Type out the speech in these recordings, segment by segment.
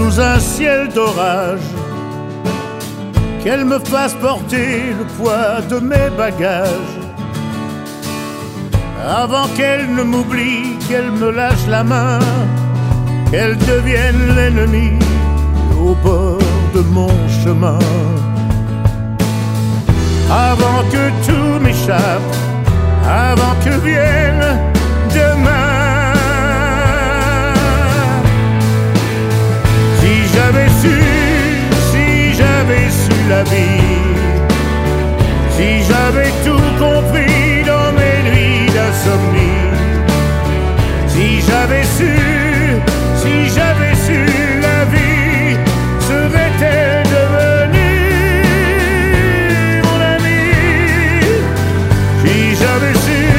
dans un ciel d'orage, qu'elle me fasse porter le poids de mes bagages, avant qu'elle ne m'oublie, qu'elle me lâche la main, qu'elle devienne l'ennemi au bord de mon chemin. Avant que tout m'échappe, avant que vienne demain. Si j'avais su la vie, si j'avais tout compris dans mes nuits d'insomnie, si j'avais su la vie serait-elle devenue mon ami? Si j'avais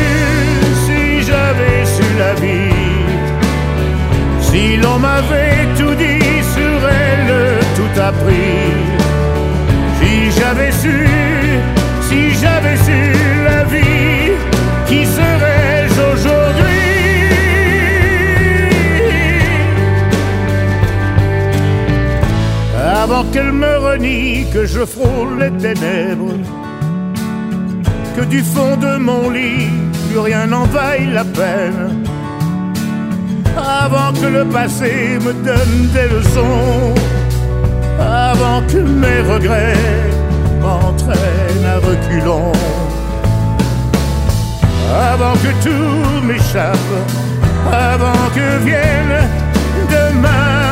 su la vie, si l'on m'avait tout dit sur elle, tout appris. Si j'avais su la vie, qui serais-je aujourd'hui? Avant qu'elle me renie, que je frôle les ténèbres, que du fond de mon lit, plus rien n'en vaille la peine. Avant que le passé me donne des leçons, avant que mes regrets m'entraînent à reculons, avant que tout m'échappe, avant que vienne demain.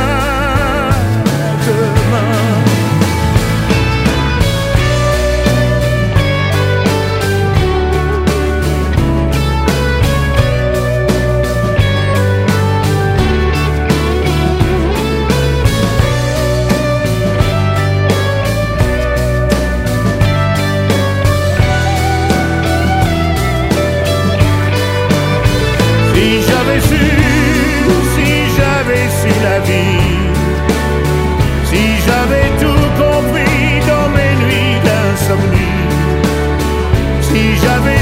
Si j'avais su la vie, si j'avais tout compris dans mes nuits d'insomnie, si j'avais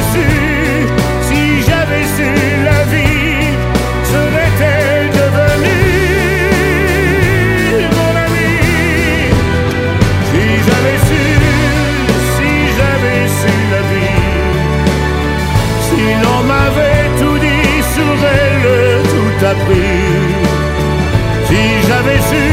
su la vie, serait-elle devenue mon ami? Si j'avais su la vie, si l'on m'avait tout dit sur elle, tout appris. Si j'avais su